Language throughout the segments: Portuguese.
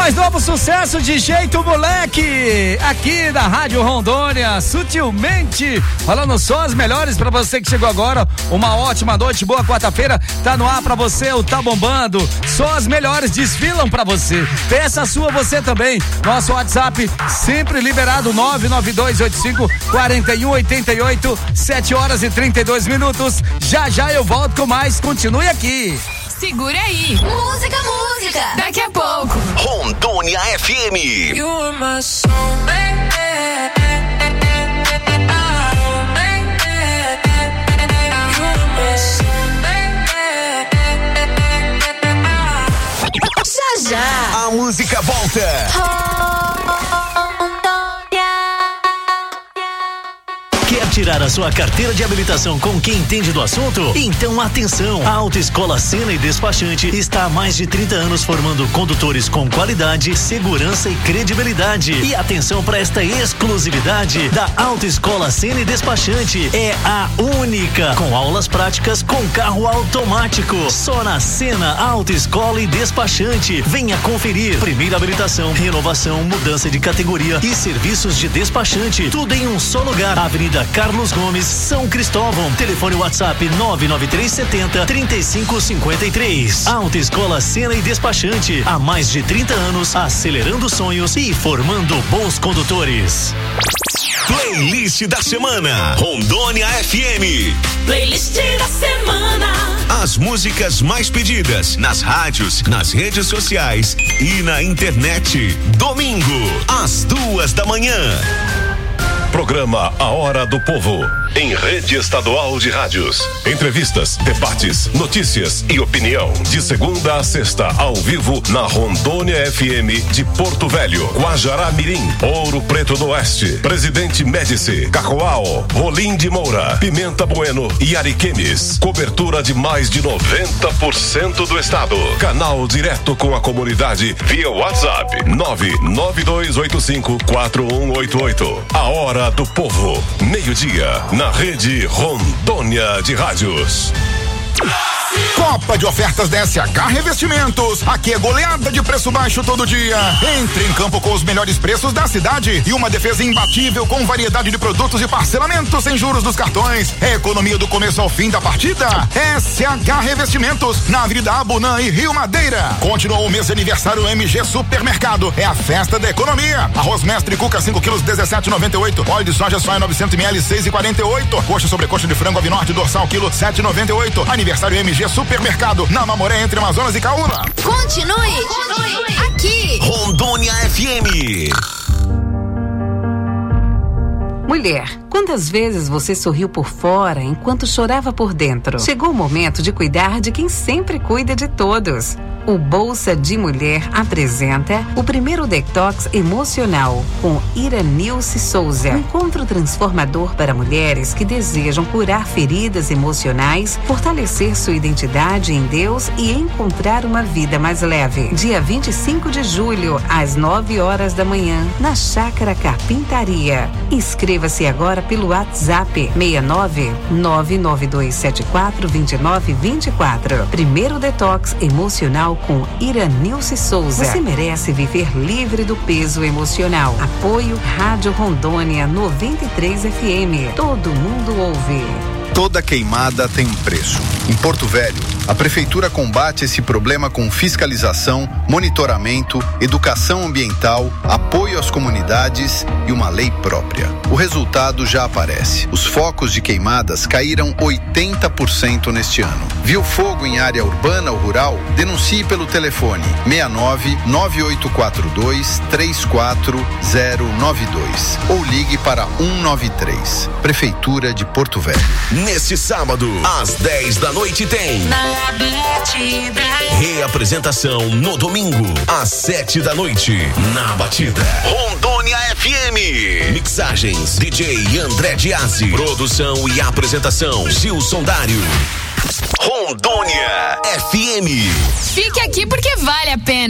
Mais novo sucesso de Jeito Moleque, aqui da Rádio Rondônia, sutilmente, falando só as melhores pra você que chegou agora. Uma ótima noite, boa quarta-feira, tá no ar pra você, o Tá Bombando. Só as melhores desfilam pra você. Peça a sua você também. Nosso WhatsApp sempre liberado, 99285-4188, 7h32. Já eu volto com mais, continue aqui. Segura aí. Música. Daqui a pouco. Rondônia FM. You are my soulmate. Já. A música volta. Quer tirar a sua carteira de habilitação com quem entende do assunto? Então atenção! A Autoescola Sena e Despachante está há mais de 30 anos formando condutores com qualidade, segurança e credibilidade. E atenção para esta exclusividade da Autoescola Sena e Despachante. É a única com aulas práticas com carro automático. Só na Sena Autoescola e Despachante. Venha conferir. Primeira habilitação, renovação, mudança de categoria e serviços de despachante. Tudo em um só lugar. Avenida Carlos Gomes, São Cristóvão. Telefone WhatsApp 99370-3553. Autoescola Sena e Despachante. Há mais de 30 anos, acelerando sonhos e formando bons condutores. Playlist da semana. Rondônia FM. Playlist da semana. As músicas mais pedidas nas rádios, nas redes sociais e na internet. Domingo, às 2h. Programa A Hora do Povo, em rede estadual de rádios. Entrevistas, debates, notícias e opinião. De segunda a sexta, ao vivo, na Rondônia FM de Porto Velho, Guajará Mirim, Ouro Preto do Oeste, Presidente Médici, Cacoal, Rolim de Moura, Pimenta Bueno e Ariquemes. Cobertura de mais de 90% do estado. Canal direto com a comunidade via WhatsApp 99285-4188. A Hora do Povo, meio-dia, na rede Rondônia de Rádios. Copa de ofertas da SH Revestimentos. Aqui é goleada de preço baixo todo dia. Entre em campo com os melhores preços da cidade e uma defesa imbatível com variedade de produtos e parcelamento sem juros dos cartões. É economia do começo ao fim da partida. SH Revestimentos, na Avenida Abunã e Rio Madeira. Continuou o mês de aniversário MG Supermercado. É a festa da economia. Arroz Mestre Cuca 5 quilos 17,98. Óleo de soja soia 900 ml 6,48. Coxa sobre coxa de frango Avinorte dorsal quilo 7,98. Aniversário MG Supermercado, na Mamoré, entre Amazonas e Caúna. Continue aqui. Rondônia FM. Mulher, quantas vezes você sorriu por fora enquanto chorava por dentro? Chegou o momento de cuidar de quem sempre cuida de todos. O Bolsa de Mulher apresenta o primeiro detox emocional com Iranilce Souza. Um encontro transformador para mulheres que desejam curar feridas emocionais, fortalecer sua identidade em Deus e encontrar uma vida mais leve. Dia 25 de julho, às 9h da manhã, na Chácara Carpintaria. Inscreva-se agora pelo WhatsApp 69-99274-2924. Primeiro detox emocional com Iranilce Souza. Você merece viver livre do peso emocional. Apoio Rádio Rondônia 93 FM. Todo mundo ouve. Toda queimada tem um preço. Em Porto Velho, a Prefeitura combate esse problema com fiscalização, monitoramento, educação ambiental, apoio às comunidades e uma lei própria. O resultado já aparece. Os focos de queimadas caíram 80% neste ano. Viu fogo em área urbana ou rural? Denuncie pelo telefone 69-9842-34092 ou ligue para 193. Prefeitura de Porto Velho. Neste sábado, às 10h tem Na Batida. reapresentação no domingo, às 7h, na Batida. Rondônia FM. Mixagens DJ André Diazzi. Produção e apresentação Gilson Dário. Rondônia FM. Fique aqui porque vale a pena.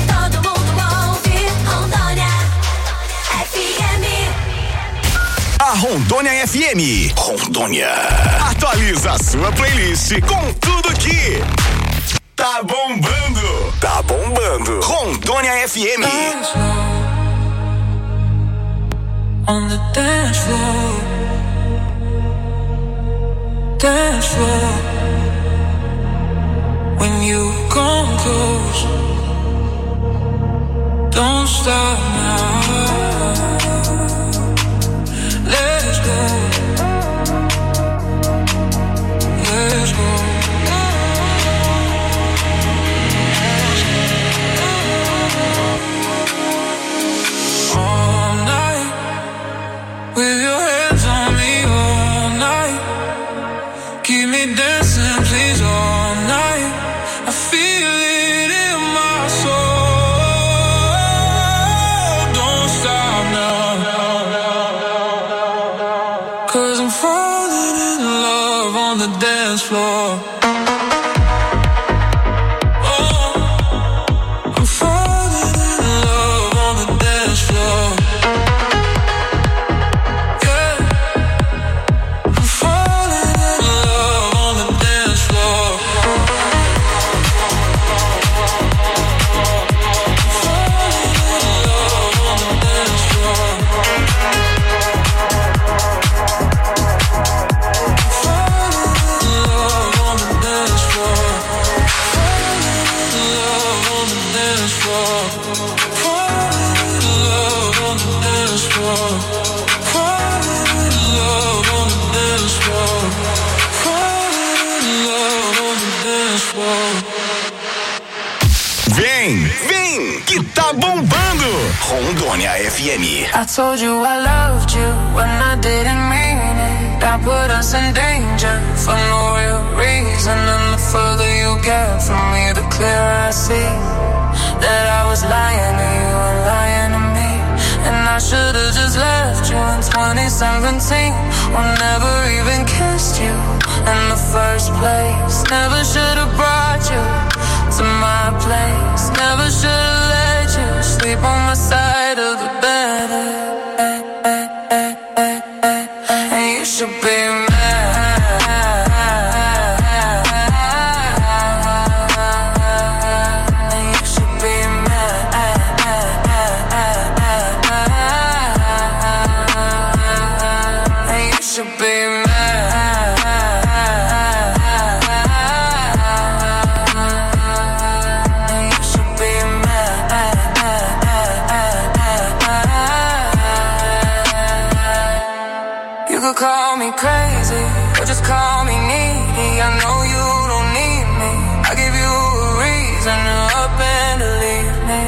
A Rondônia FM. Rondônia. Atualiza a sua playlist com tudo que tá bombando. Tá bombando. Rondônia FM. On the dance floor, dance floor. When you come close, don't stop now. Let's go, let's go. All night, with your hands on me all night. Keep me dancing, please, all night. I feel it in my soul. Don't stop now. 'Cause I'm falling in love on the dance floor. Vem, que tá bombando. Rondônia FM. I told you I loved you when I didn't mean it. I put us in danger for no real reason. And the further you get from me, the clearer I see that I was lying to you and lying to me. And I should've just left you in 2017, or never even kissed you in the first place. Never should've brought you to my place. Never should've let you sleep on my side of the bed. And you should be mad. And you should be mad. And you should be mad. Call me crazy, or just call me needy. I know you don't need me. I give you a reason to up and to leave me,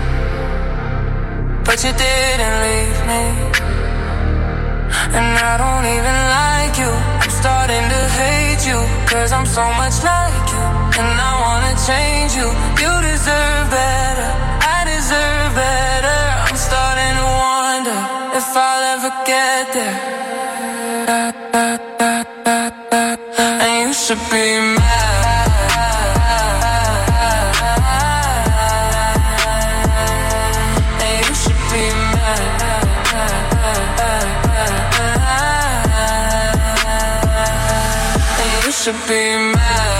but you didn't leave me. And I don't even like you. I'm starting to hate you, 'cause I'm so much like you. And I wanna change you. You deserve better, I deserve better. I'm starting to wonder if I'll ever get there. And you should be mad. And you should be mad. And you should be mad.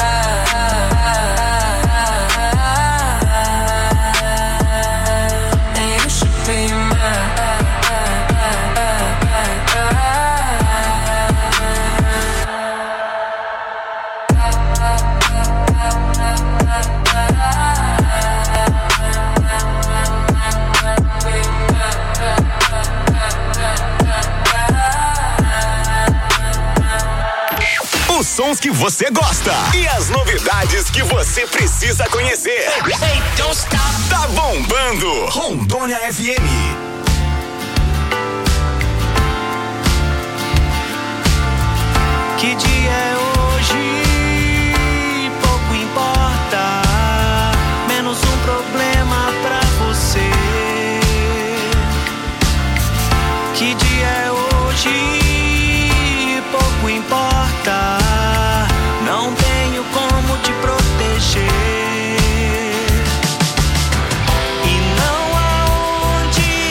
And you should be mad. Os sons que você gosta e as novidades que você precisa conhecer. Hey, don't stop. Tá bombando. Rondônia FM. Que dia é hoje? Pouco importa. Menos um problema pra você. Que dia é hoje? Pouco importa. Não tenho como te proteger. E não há onde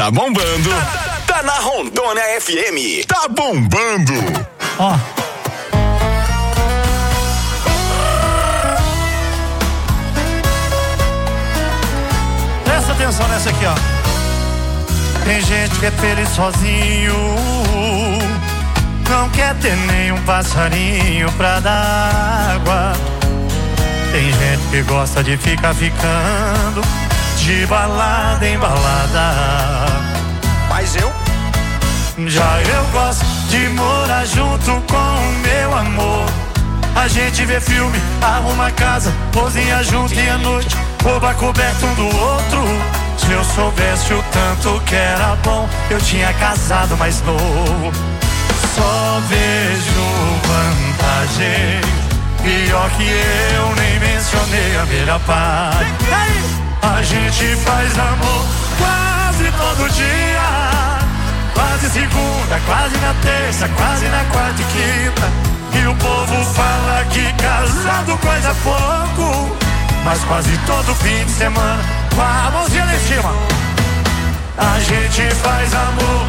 tá bombando. Tá na Rondônia FM. Tá bombando. Ó. Presta atenção nessa aqui, ó. Tem gente que é feliz sozinho, não quer ter nenhum passarinho pra dar água. Tem gente que gosta de ficar ficando de balada em balada. Mas eu gosto de morar junto com o meu amor. A gente vê filme, arruma casa, cozinha junto e à noite rouba coberto um do outro. Se eu soubesse o tanto que era bom, eu tinha casado mais novo. Só vejo vantagem, pior que eu nem mencionei a melhor parte. A gente faz amor quase todo dia, quase segunda, quase na terça, quase na quarta e quinta. E o povo fala que casado coisa pouco, mas quase todo fim de semana, com a mãozinha lá em cima, a gente faz amor.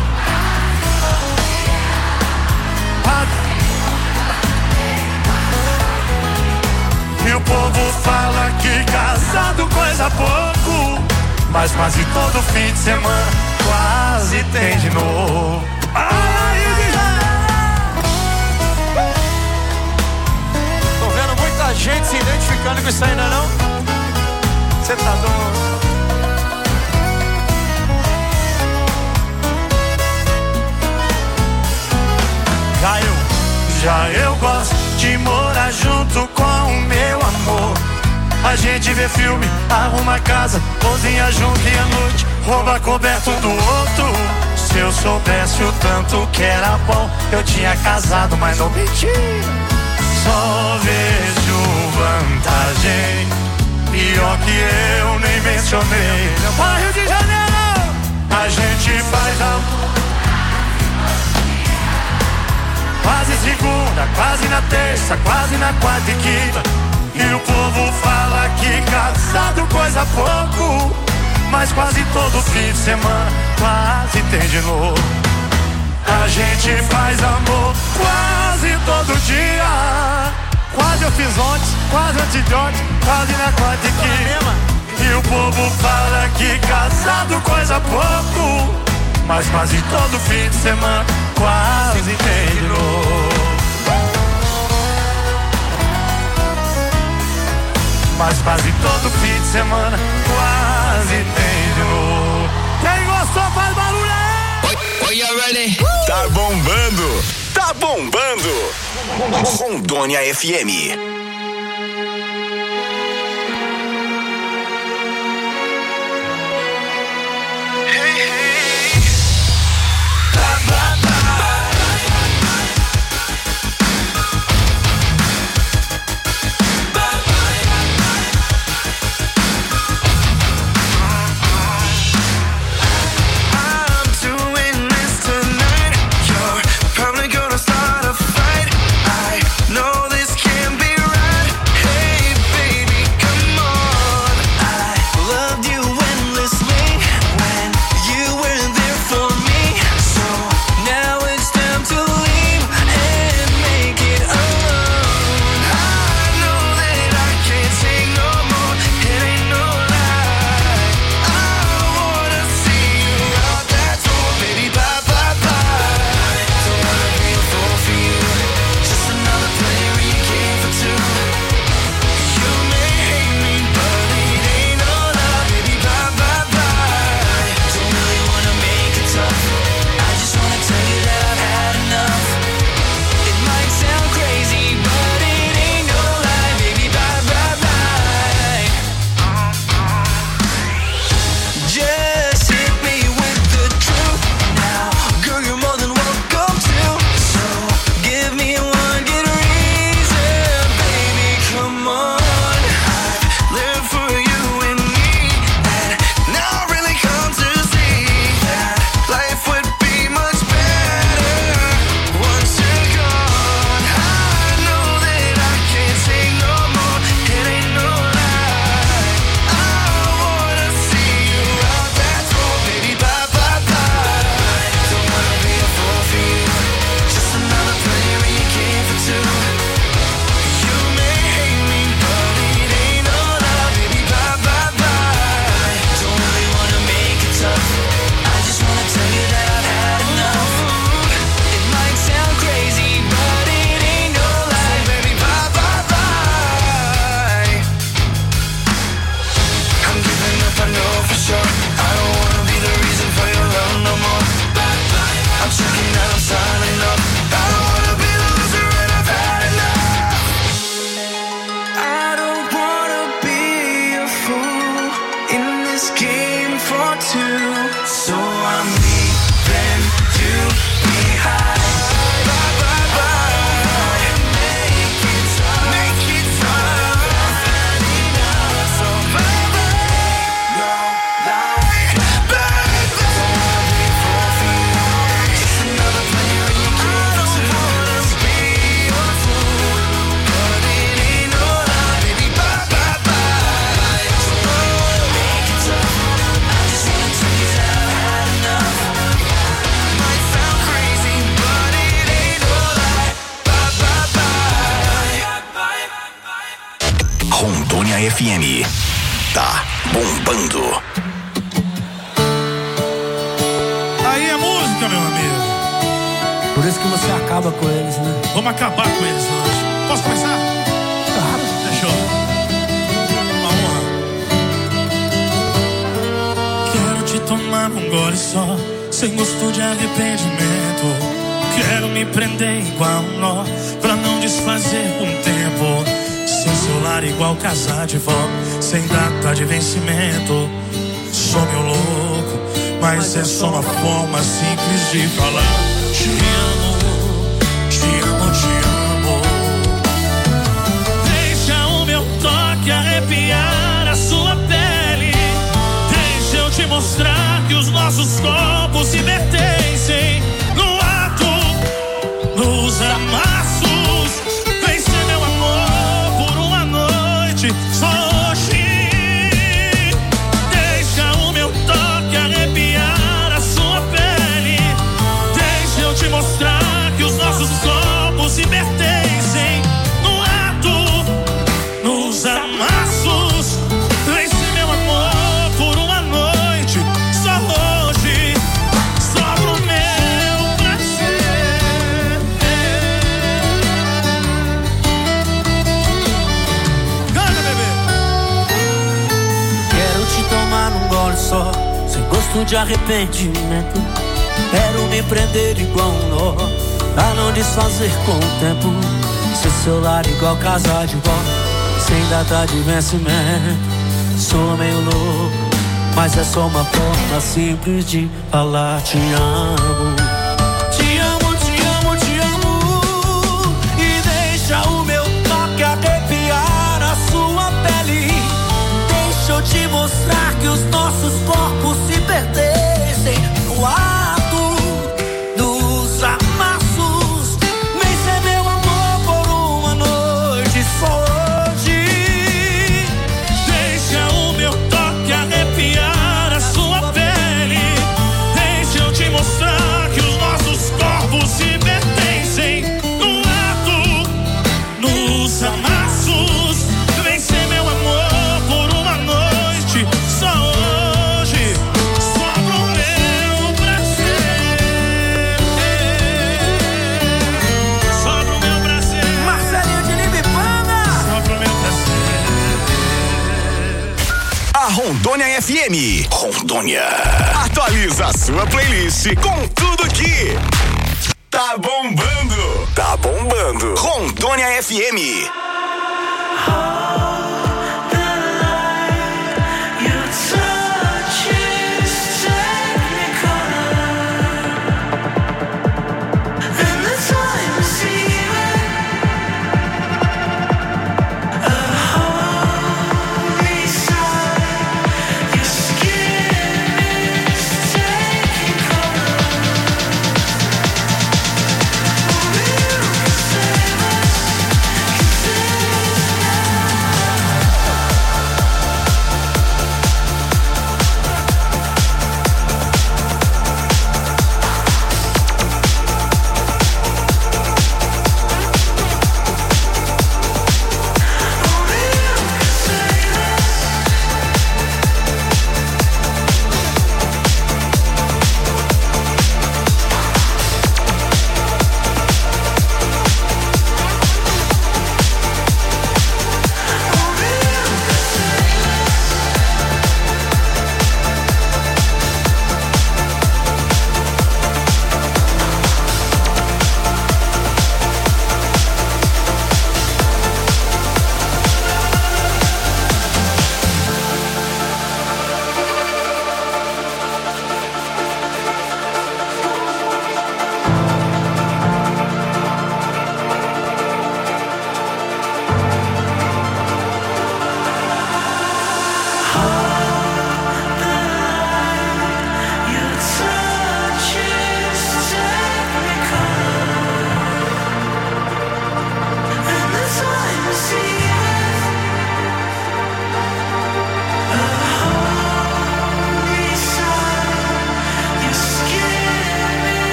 E o povo fala que casado coisa pouco, mas quase todo fim de semana quase tem de novo. Tô vendo muita gente se identificando com isso aí, não é não? Você tá doido? Já eu gosto de morar junto com o meu amor. A gente vê filme, arruma casa, cozinha junto e à noite rouba coberto um do outro. Se eu soubesse o tanto que era bom, eu tinha casado, mas não menti. Só vejo vantagem, pior que eu nem mencionei. Para Rio de Janeiro, a gente faz amor quase segunda, quase na terça, quase na quarta e quinta. E o povo fala que casado coisa pouco, mas quase todo fim de semana quase tem de novo. A gente faz amor quase todo dia. Quase eu fiz ontem, quase antes de ontem, quase na quarta e quinta. E o povo fala que casado coisa pouco, mas quase todo fim de semana quase tem de novo. Mas quase todo fim de semana quase tem de novo. Quem gostou faz barulho aí! You ready? Tá bombando! Tá bombando! Rondônia FM. Probably gonna start a fight. I know this can't be right. FM. Tá bombando. Aí é música, meu amigo. Por isso que você acaba com eles, né? Vamos acabar com eles hoje. Posso começar? Claro. Fechou. Uma honra. Quero te tomar num gole só, sem gosto de arrependimento. Quero me prender igual um nó, pra não desfazer com o tempo. Sem celular igual casar de vó, sem data de vencimento. Sou meu louco, mas é só uma forma simples de falar. Te amo, te amo, te amo. Deixa o meu toque arrepiar a sua pele. Deixa eu te mostrar que os nossos corpos se pertencem. No ato, nos amassos, vem ser meu amor por uma noite, só hoje. Deixa o meu toque arrepiar a sua pele. Deixa eu te mostrar que os nossos corpos se pertencem. No ato, nos amassos, vem ser meu amor por uma noite, só hoje, só pro meu prazer. Canta, bebê. Quero te tomar num gole só, sem gosto de arrependimento. Quero me prender igual um nó, pra não desfazer com o tempo. Ser celular igual casar de vó, sem data de vencimento. Sou meio louco, mas é só uma forma simples de falar te amo. Te amo, te amo, te amo. E deixa o meu toque arrepiar a sua pele. Deixa eu te mostrar que os nossos corpos se pertencem. No ato, nos amassos, vem ser meu amor por uma noite, só hoje. Deixa o meu toque arrepiar a sua pele. Deixa eu te mostrar que os nossos corpos se pertencem. No ato, nos amassos, vem ser meu amor por uma noite, só hoje, só pro meu prazer. Só pro meu prazer. Marcelinho de Libipana. Só pro meu prazer. A Rondônia FM. Rondônia. Atualiza a sua playlist com tudo que tá bombando. Tá bombando. Rondônia FM.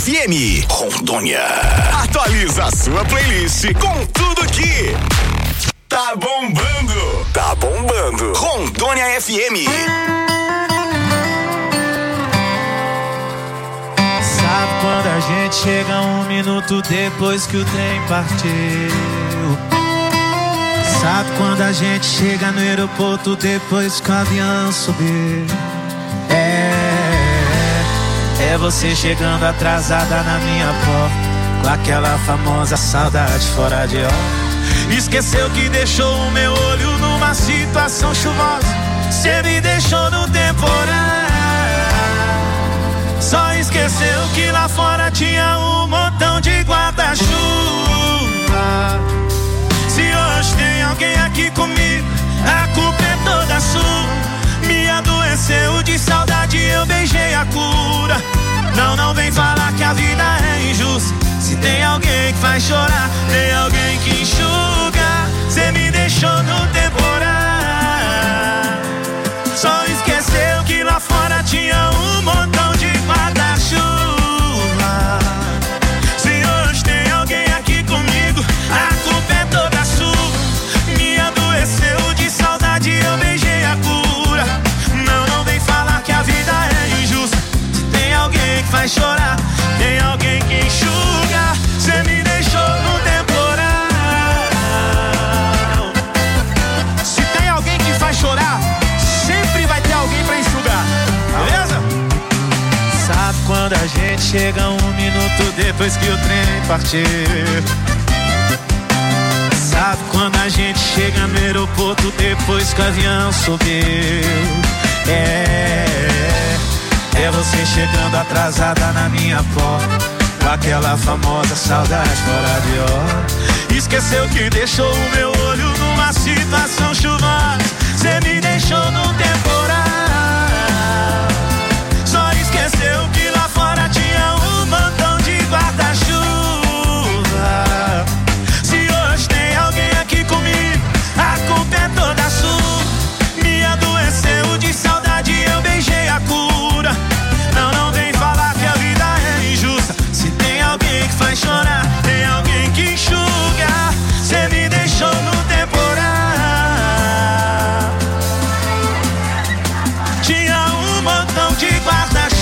FM. Rondônia. Atualiza a sua playlist com tudo que tá bombando. Tá bombando. Rondônia FM. Sabe quando a gente chega 1 minuto depois que o trem partiu? Sabe quando a gente chega no aeroporto depois que o avião subiu? É você chegando atrasada na minha porta, com aquela famosa saudade fora de hora. Esqueceu que deixou o meu olho numa situação chuvosa. Cê me deixou no temporal. Só esqueceu que lá fora tinha um montão de guarda-chuva. Se hoje tem alguém aqui comigo, a culpa é toda sua. Me adoeceu de saudade, eu beijei a cura. Não vem falar que a vida é injusta. Se tem alguém que faz chorar, tem alguém que enxuga. Cê me deixou no temporal. Só esqueceu que lá fora tinha um montão de guarda-chuva. Se hoje tem alguém aqui comigo, a culpa é toda sua. Me adoeceu de saudade, eu beijei a cura. Não vem falar que a vida é injusta. Se tem alguém que faz chorar, tem alguém que enxuga. Cê me deixou no temporal. Se tem alguém que faz chorar, sempre vai ter alguém pra enxugar. Beleza? Sabe quando a gente chega 1 minuto depois que o trem partiu? Sabe quando a gente chega no aeroporto depois que o avião subiu? É você chegando atrasada na minha porta, com aquela famosa saudade fora de hora. Esqueceu que deixou o meu olho numa situação chuvosa. Cê me deixou no temporal. Só esqueceu que lá fora tinha um montão de guarda-chuva. Se hoje tem alguém aqui comigo, a culpa é toda sua. Me adoeceu de saudade, eu beijei a cura. Não vem falar que a vida é injusta. Se tem alguém que faz chorar, tem alguém que enxuga. Cê me deixou no temporal. Tinha um montão de guarda-chuva.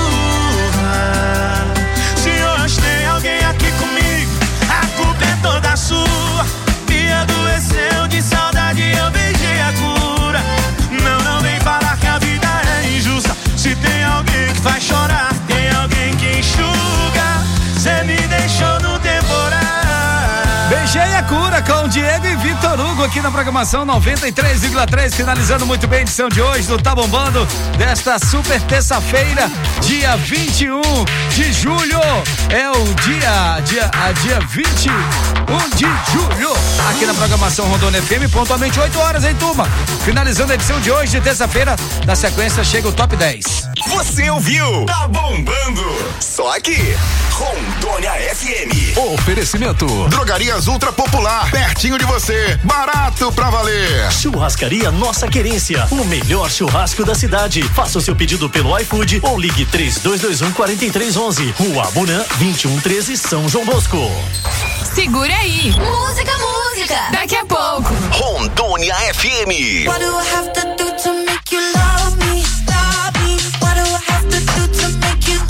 Se hoje tem alguém aqui comigo, a culpa é toda sua. Me adoeceu de saudade, eu beijei a cura. Não vem falar que a vida é injusta. Se tem alguém que faz chorar, tem alguém que enxuga. Cê me deixou no temporal. Beijei a cura com Diego e Vitor Hugo aqui na programação 93,3, finalizando muito bem a edição de hoje do Tá Bombando, desta super terça-feira, dia 21 de julho. É o dia 21 de julho, aqui na programação Rondônia FM, pontualmente 8 horas, hein, turma? Finalizando a edição de hoje de terça-feira, na sequência chega o Top 10. Você ouviu? Tá bombando. Só aqui, Rondônia FM. Oferecimento: Drogarias Ultra Popular, pertinho de você, barato pra valer. Churrascaria Nossa Querência, o melhor churrasco da cidade. Faça o seu pedido pelo iFood ou ligue 3221-4311. Rua Abunã, 2113, São João Bosco. Segura aí. Música. Daqui a pouco. Rondônia FM. What do I have to do to make you love me? What do I have to do to make you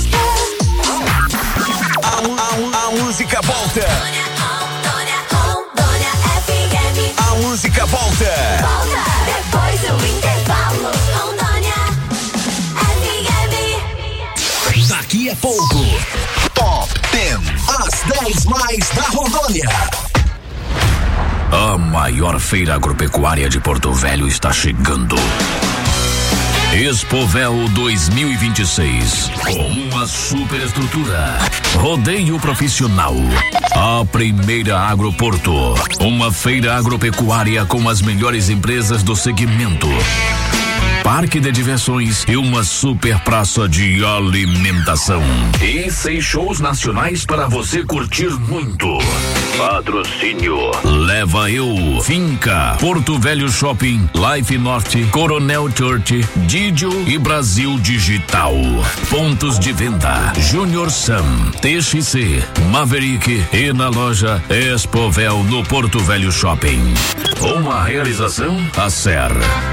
A música volta. Rondônia FM. A música volta. Depois do intervalo. Rondônia FM. Daqui a pouco, Top 10, as 10 mais da Rondônia. A maior feira agropecuária de Porto Velho está chegando. Expovel 2026, com uma superestrutura, rodeio profissional, a primeira Agroporto, uma feira agropecuária com as melhores empresas do segmento, parque de diversões e uma super praça de alimentação. E 6 shows nacionais para você curtir muito. Patrocínio Leva Eu, Finca, Porto Velho Shopping, Life Norte, Coronel Church, Didio e Brasil Digital. Pontos de venda: Junior Sam, TXC, Maverick e na loja Expovel no Porto Velho Shopping. Uma realização Acer.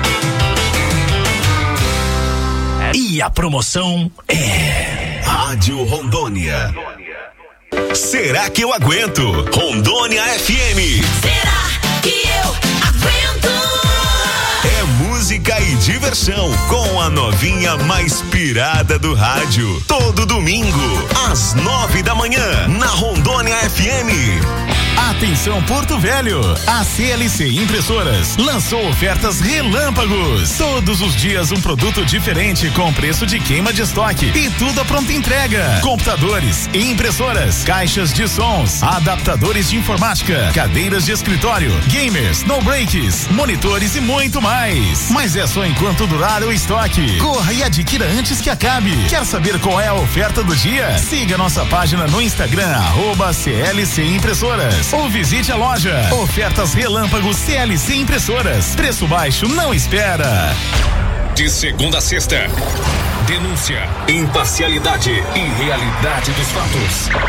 E a promoção é Rádio Rondônia. Será que eu aguento? Rondônia FM. Será que eu aguento? É música e diversão com a novinha mais pirada do rádio. Todo domingo, às 9 da manhã, na Rondônia FM. Atenção Porto Velho, a CLC Impressoras lançou ofertas relâmpagos. Todos os dias um produto diferente com preço de queima de estoque e tudo a pronta entrega. Computadores, impressoras, caixas de sons, adaptadores de informática, cadeiras de escritório, gamers, no breaks, monitores e muito mais. Mas é só enquanto durar o estoque. Corra e adquira antes que acabe. Quer saber qual é a oferta do dia? Siga nossa página no Instagram @CLC Impressoras. Ou visite a loja. Ofertas relâmpagos CLC Impressoras. Preço baixo não espera. De segunda a sexta. Denúncia, imparcialidade e realidade dos fatos.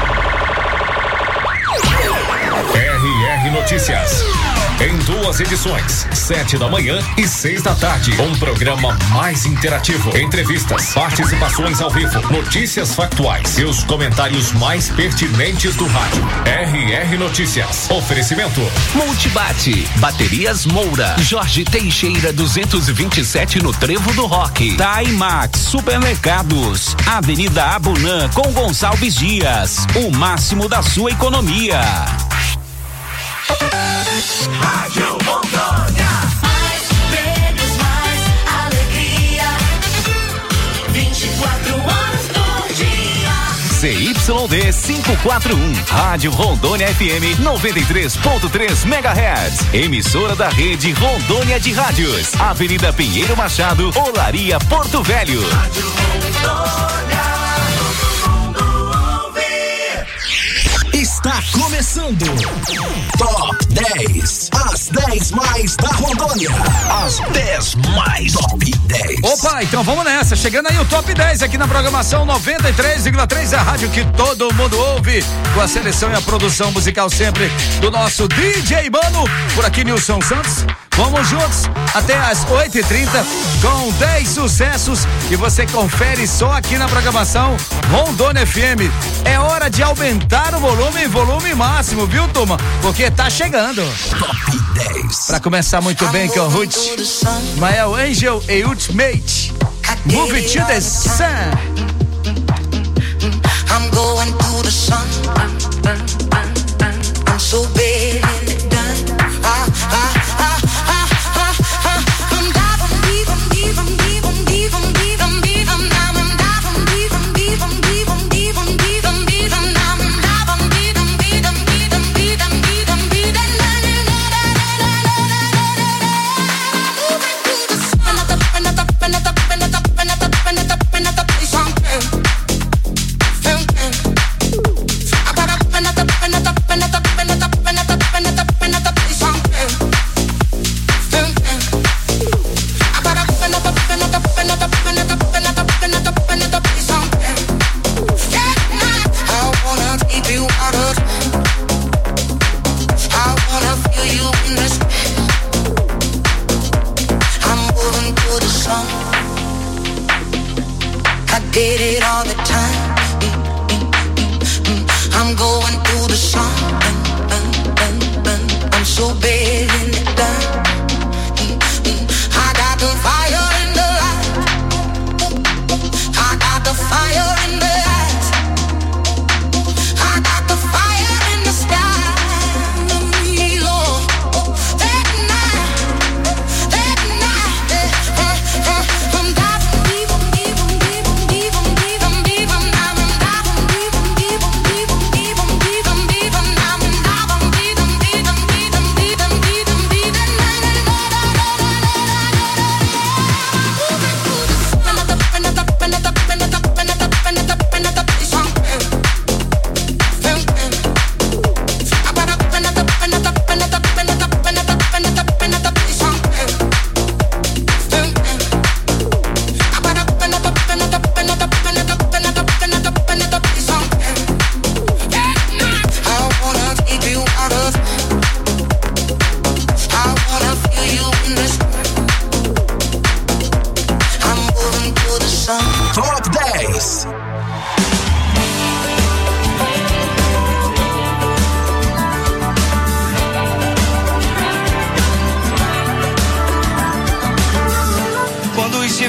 RR Notícias. Em 2 edições, 7 da manhã e 6 da tarde. Um programa mais interativo. Entrevistas, participações ao vivo, notícias factuais e os comentários mais pertinentes do rádio. RR Notícias. Oferecimento Multibate, Baterias Moura, Jorge Teixeira 227 no Trevo do Rock. Taimax Supermercados, Avenida Abunã com Gonçalves Dias. O máximo da sua economia. Rádio Rondônia. Mais prêmios, mais alegria. 24 horas por dia. CYD 541, Rádio Rondônia FM 93.3 MHz. Emissora da rede Rondônia de Rádios. Avenida Pinheiro Machado, Olaria, Porto Velho. Rádio Rondônia. Está começando Top 10. As 10 mais da Rondônia. As 10 mais Top 10. Opa, então vamos nessa. Chegando aí o Top 10 aqui na programação 93,3, a rádio que todo mundo ouve. Com a seleção e a produção musical sempre do nosso DJ Mano. Por aqui, Nilson Santos. Vamos juntos até às 8h30 com 10 sucessos e você confere só aqui na programação Rondônia FM. É hora de aumentar o volume máximo, viu, turma? Porque tá chegando. Top 10. Pra começar muito bem com o Ruth, Ismael Angel e Ultimate. Move to the sun. I'm going to the sun. I'm so bad and it done. Did it all the time. I'm going through the sun. I'm so bad in it done. I got the fire in the light. I got the fire in the eyes. I got the fire in the sky. That night, I'm diving deep. I'm diving deep.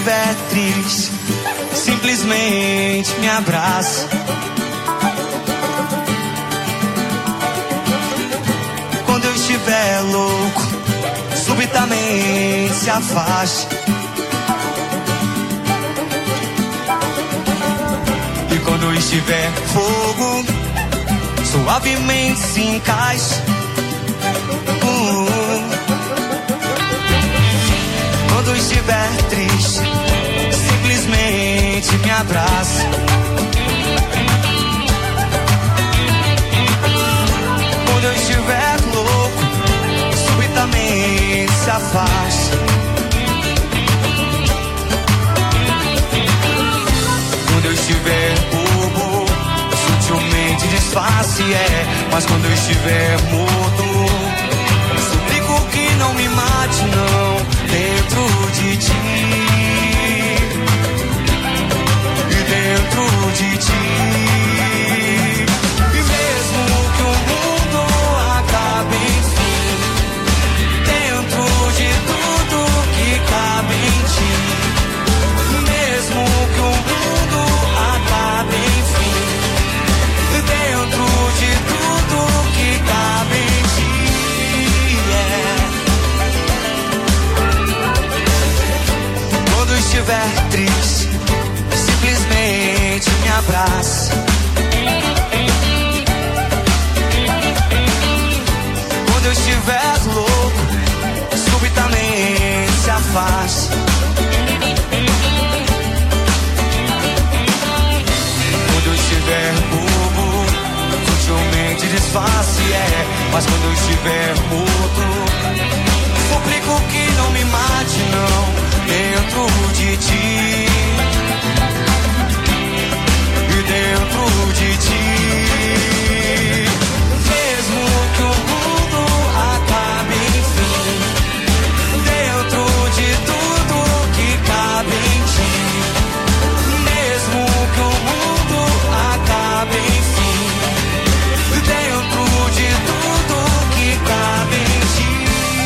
estiver triste, simplesmente me abraça. Quando eu estiver louco, subitamente se afaste. E quando eu estiver fogo, suavemente se encaixe. Quando eu estiver triste, simplesmente me abraça. Quando eu estiver louco, subitamente se afaste. Quando eu estiver bobo, sutilmente disfarce, mas quando eu estiver mudo, suplico que não me mate, não, dentro de ti. E dentro de ti. E mesmo que o mundo acabe, enfim, dentro de tudo que cabe em ti. Mesmo que o mundo acabe, enfim, dentro de tudo que cabe em ti. Quando eu estiver triste, simplesmente me abraça. Quando eu estiver louco, subitamente se afaste. Quando eu estiver bobo, sutilmente disfarce, mas quando eu estiver mudo, suplico que não me mate, não, dentro de ti. E dentro de ti. Mesmo que o mundo acabe, enfim, dentro de tudo que cabe em ti. Mesmo que o mundo acabe, enfim, dentro de tudo que cabe em ti.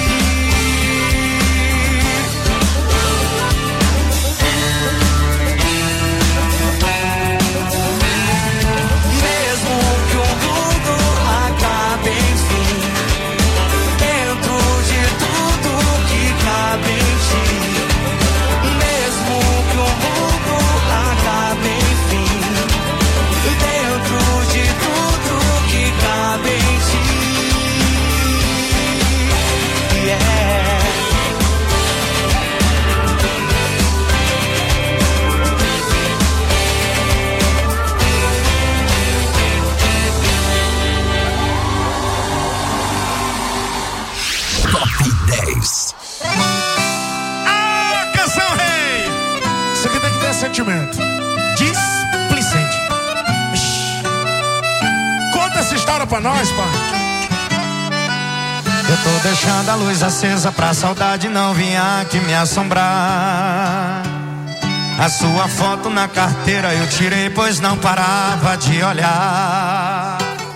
Sentimento displicente. Conta essa história pra nós, pai. Eu tô deixando a luz acesa pra saudade não vir aqui me assombrar. A sua foto na carteira eu tirei, pois não parava de olhar.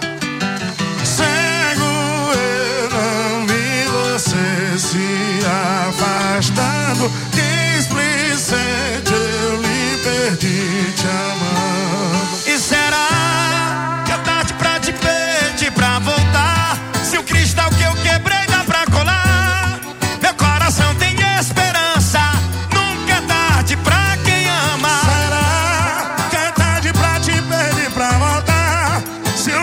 Cego eu não vi você se afastando. Displicente eu lhe perdi te amando. E será que é tarde pra te pedir pra voltar? Se o cristal que eu quebrei dá pra colar, meu coração tem esperança. Nunca é tarde pra quem ama. Será que é tarde pra te pedir pra voltar? Se o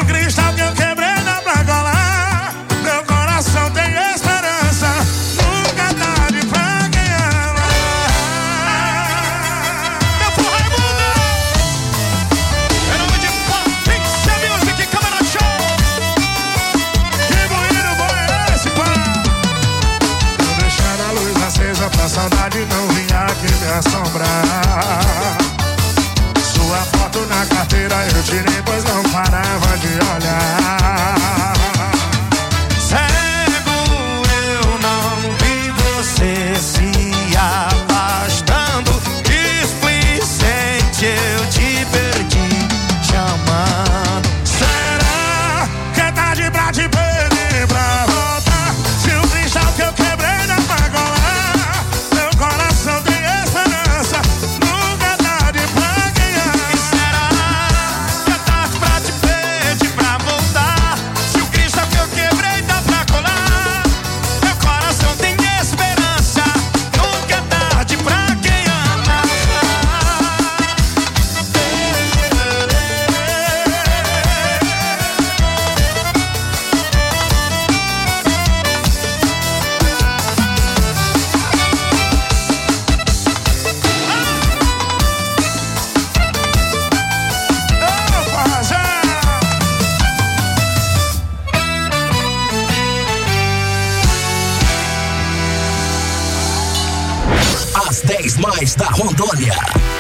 mais da Rondônia.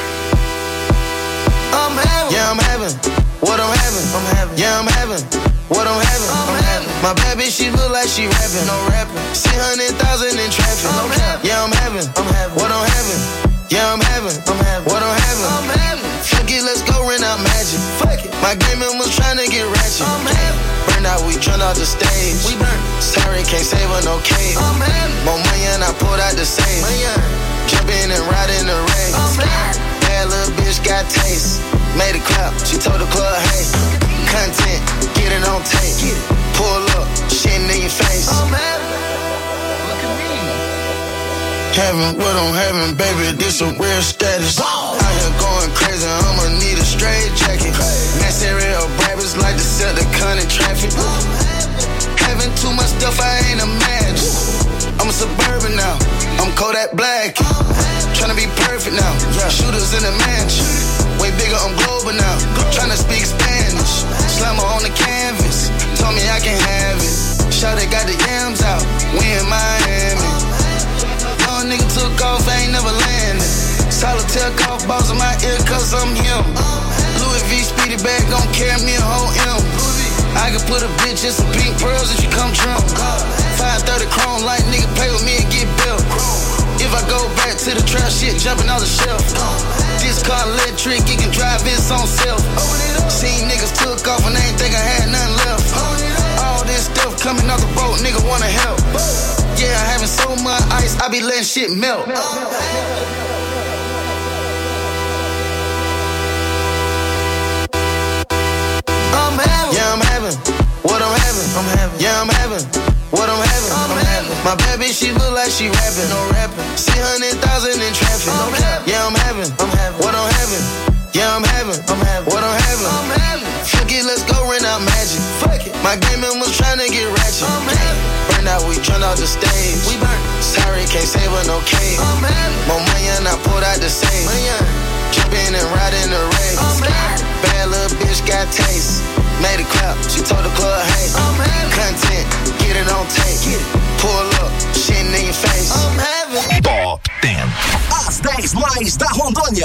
I'm having, yeah, I'm having what I'm having. I'm having, yeah, I'm having what I'm having. I'm having. My bad bitch, she look like she rapping. No rapping. 600,000 in traffic. No cap. Yeah, I'm having what I'm having. Yeah, I'm having what I'm having. I'm having. Fuck it, let's go rent out Magic. Fuck it. My game was trying to get ratchet. I'm having. Burn out, we turned out the stage. We burn. Sorry, can't save her no cake. I'm having. More money and I pulled out the safe. Jump in and ride in the race. I'm having. Bad little bitch got taste. Made a clap, she told the club, hey. Content, get it on tape. Pull up, shitting in your face. I'm having. Look at me. Having what I'm having, baby, this a real status. Out here going crazy, I'ma need a straight jacket. Mass area rappers like to sell the con in traffic. Having too much stuff I ain't imagine. I'm a suburban now, I'm Kodak Black. Tryna be perfect now, shooters in the mansion. Way bigger, I'm global now. Tryna speak Spanish. Slammer on the canvas, told me I can have it. Shawty got the yams out, we in Miami. Young nigga took off, I ain't never landed. Solitaire golf balls in my ear cause I'm him. Louis V speedy bag gon' carry me a whole M. I can put a bitch in some pink pearls if you come trump. 530 chrome light, nigga play with me and get built. If I go back to the trap shit, jumping on the shelf. This car electric, it can drive its own self. Seen niggas took off and they ain't think I had nothing left. All this stuff coming off the boat, nigga wanna help. Yeah, I having so much ice, I be letting shit melt. I'm having, yeah, I'm having what I'm having. I'm having, yeah, I'm having what I'm having. I'm having. My bad bitch, she look like she rapping. No rapping. 600,000 in traffic. No cap. Yeah, I'm having what I'm having. Yeah, I'm having what I'm having. I'm having. Fuck it, let's go rent out Magic. Fuck it. My game was trying to get ratchet. I'm having. Burn out, we turned out the stage. We burn. Sorry, can't save her no cake. I'm having. More money and I pulled out the safe. Jump in and ride in the race. I'm having. Bad little bitch got taste. Made a clap, she told the club, hey. I'm having. Content, get it on tape. Pull up, shitting in your face. I'm having. Top 10. As 10 mais da Rondônia.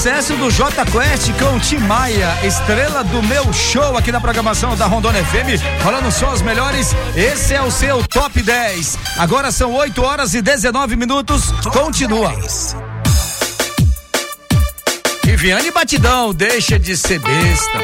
sucesso do J Quest com Tim Maia, estrela do meu show aqui na programação da Rondônia FM, falando só os melhores. Esse é o seu Top 10. Agora são 8h19. Continua. Viviane Batidão, deixa de ser besta.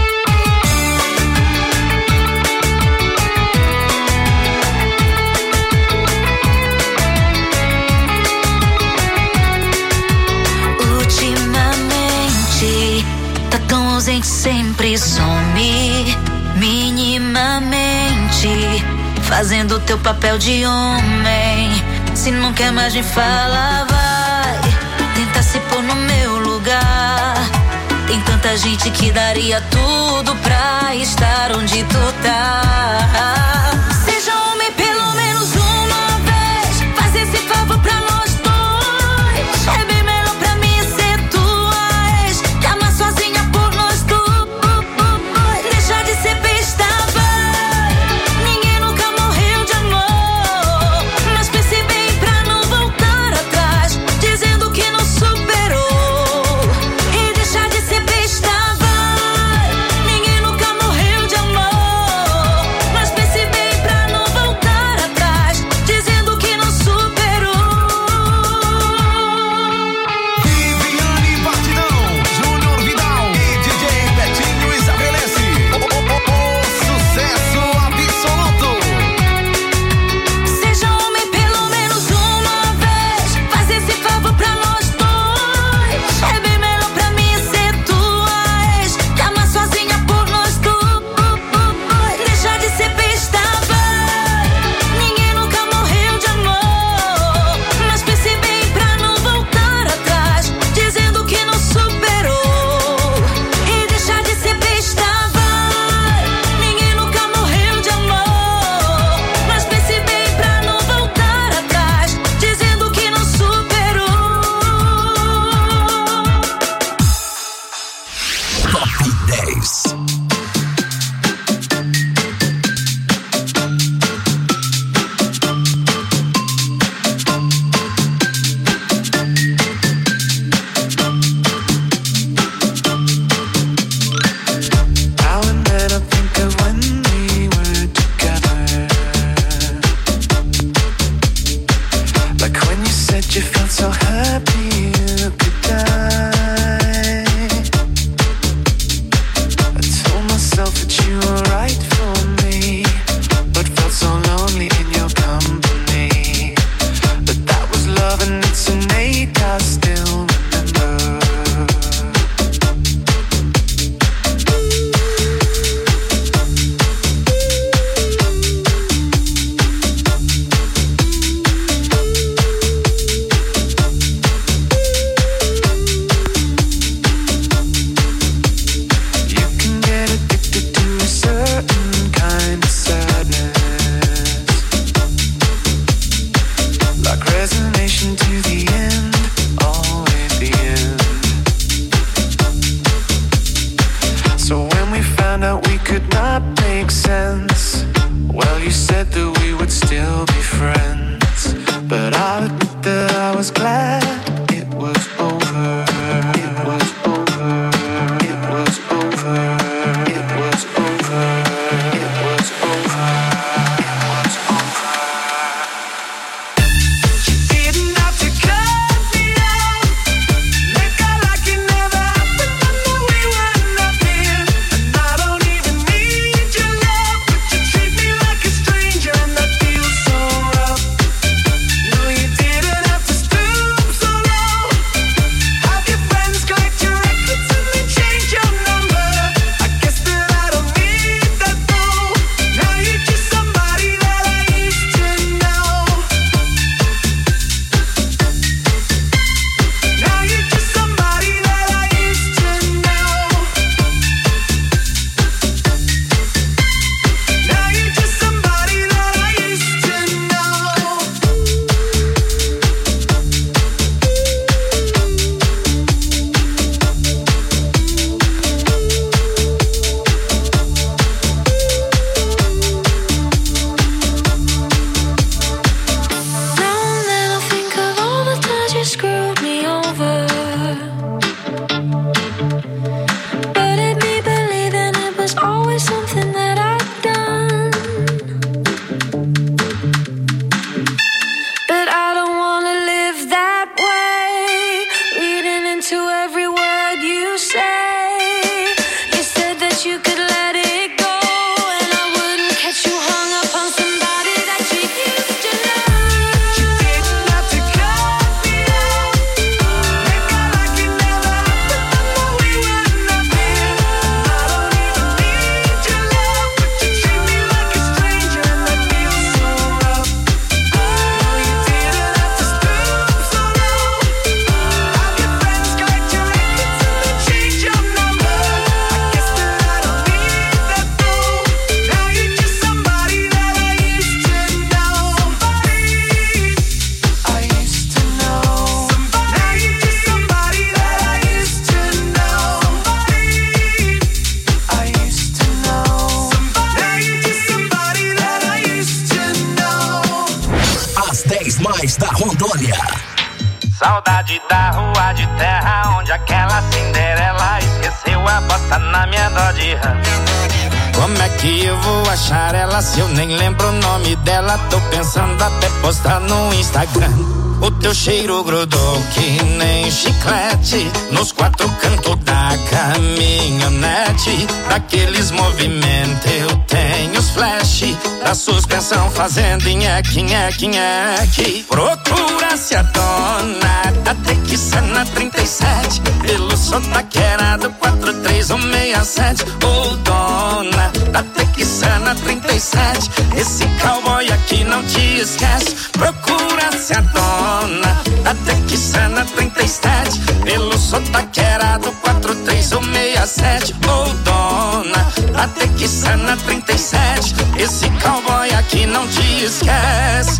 Tá tão ausente, sempre some minimamente, fazendo teu papel de homem. Se não quer mais me falar, vai tentar se pôr no meu lugar. Tem tanta gente que daria tudo pra estar onde tu tá. Seja homem pelo menos uma vez, faz esse favor pra nós dois. É bem melhor pra mim ser tua ex, que amar sozinha por nós dois. Deixa de ser besta, vai. Ninguém nunca morreu de amor, mas pense bem pra não voltar atrás, dizendo que não superou. E deixa de ser besta, vai. Ninguém nunca morreu de amor, mas pense bem pra não voltar atrás, dizendo que não superou. Viviane Batidão, Júnior Vidal e DJ Betinho estabelece o sucesso absoluto. Seja homem pelo menos uma vez, faz esse favor pra nós dois. É bem melhor pra mim ser tua ex, que amar sozinha por nós dois. Deixa de ser besta, vai. Ninguém nunca morreu de amor, mas pense bem pra não voltar atrás, dizendo que não superou. E deixa de ser besta, vai. Ninguém nunca morreu de amor, mas pense bem pra não voltar atrás, dizendo que não superou. Top 10. Now and then I think of when we were together, like when you said you felt so happy you could die. I told myself that you were right for me, but felt so lonely in your company. But that was love and it's innate, I still remember. You can get addicted to a certain kind of sadness, like resignation to the end, always the end. So when we found out we could not make sense, well, you said that we would still be friends. But I'll admit that I was glad it was over. It was over. It was over. It was over. It was over. It was over. You didn't have to cut me out, make out like it never happened. I know we were nothing, and I don't even need your love, but you treat me like a stranger, and that feels so rough. No, you didn't have to stoop so low. Have your friends collect your records and then change your number. I guess that I don't need that though. mais da Rondônia. Saudade da rua de terra, onde aquela Cinderela esqueceu a bota na minha dó de rã. Como é que eu vou achar ela se eu nem lembro o nome dela? Tô pensando até postar no Instagram. O teu cheiro grudou que nem chiclete nos quatro cantos da caminhonete. Daqueles movimentos eu tenho os flash da suspensão fazendo nheque, nheque, nheque. Procura-se a dona da Texana 37 pelo sotaqueirado 43167. Ô dona da Texana 37, esse cowboy aqui não te esquece. Procura-se a dona da Texana 37 pelo sotaqueirado 43167. Ô dona da Texana 37, esse cowboy aqui não te esquece.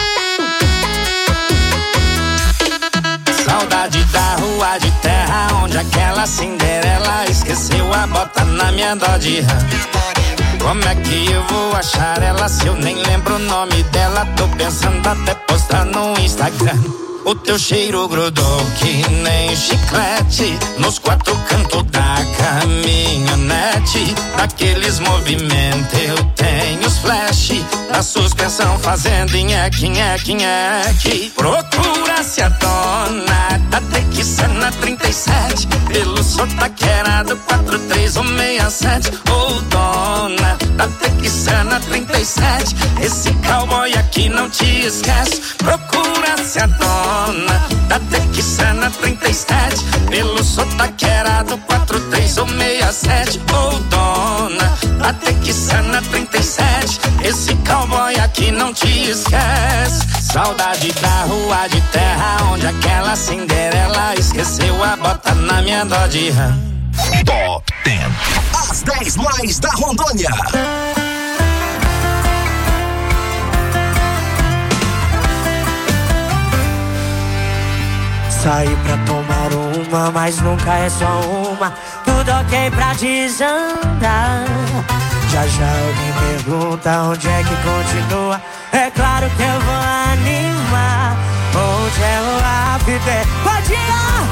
Saudade da rua de terra, onde aquela Cinderela esqueceu a bota na minha dó de rã. Como é que eu vou achar ela se eu nem lembro o nome dela? Tô pensando até postar no Instagram. O teu cheiro grudou que nem chiclete nos quatro cantos da caminhonete. Daqueles movimentos eu tenho os flash da suspensão fazendo nheque, nheque, nheque. Procura-se a dona da Texana 37 pelo sotaqueirado 43167. Ô dona da Texana 37, esse cowboy aqui não te esquece. Procura-se a dona da Texana 37 pelo sotaqueirado 43167. Ô dona da Texana 37, esse cowboy aqui não te esquece. Saudade da rua de terra, onde aquela Cinderela esqueceu a bota na minha dó de rã. Top 10. As 10 mais da Rondônia. Saí pra tomar uma, mas nunca é só uma. Tudo ok pra desandar. Já já alguém pergunta onde é que continua. É claro que eu vou animar. Onde é o after? Pode ir!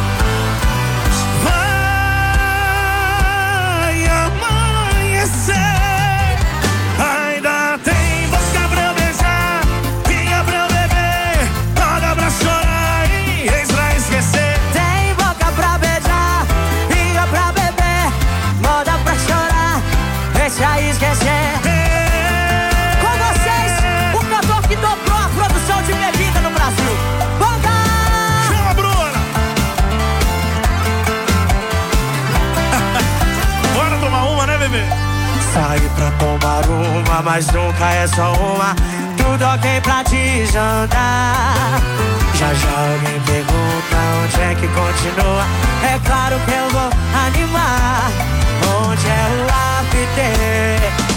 Vai amanhecer, ainda tem boca pra eu beijar, pinga pra eu beber, roda pra chorar e ex pra esquecer. Tem boca pra beijar, pinga pra beber, moda pra chorar, deixa esquecer. Com vocês, o cantor que dobrou a produção de bebida no Brasil. Banda! Chama, Bruna! Bora tomar uma, né, bebê? Saí pra tomar uma, mas nunca é só uma. Tudo ok pra desandar. Já já alguém pergunta onde é que continua. É claro que eu vou animar. Onde é o after?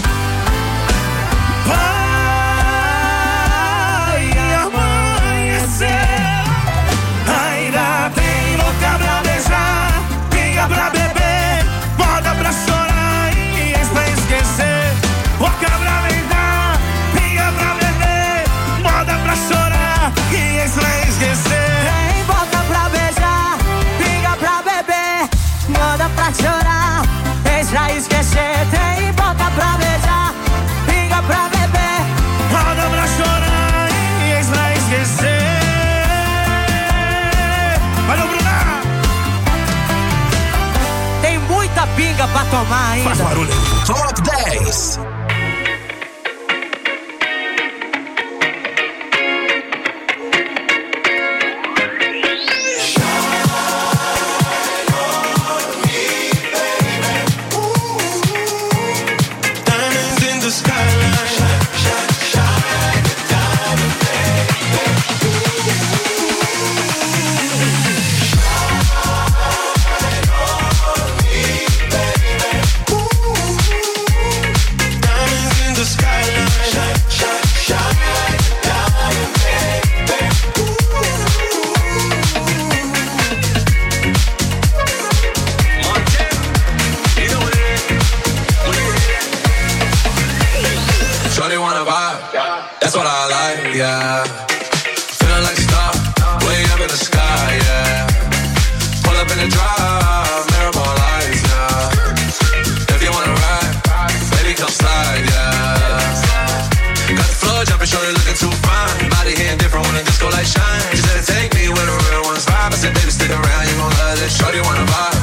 Vai amanhecer, ainda tem boca pra beijar, pinga pra beber, moda pra chorar e ex pra esquecer. Boca pra beijar, pinga pra beber, moda pra chorar e ex pra esquecer. Tem boca pra beijar, pinga pra beber, moda pra chorar, ex pra esquecer. Tem boca pra beijar, pinga pra beber, moda pra chorar e ex pra esquecer. Valeu, Bruna! tem muita pinga pra tomar ainda. Faz barulho. Top 10. Shorty wanna vibe, that's what I like, yeah. Feeling like disco light shine. She said take me where the real ones vibe. I said baby stick around, you gon' love this. Shorty wanna vibe.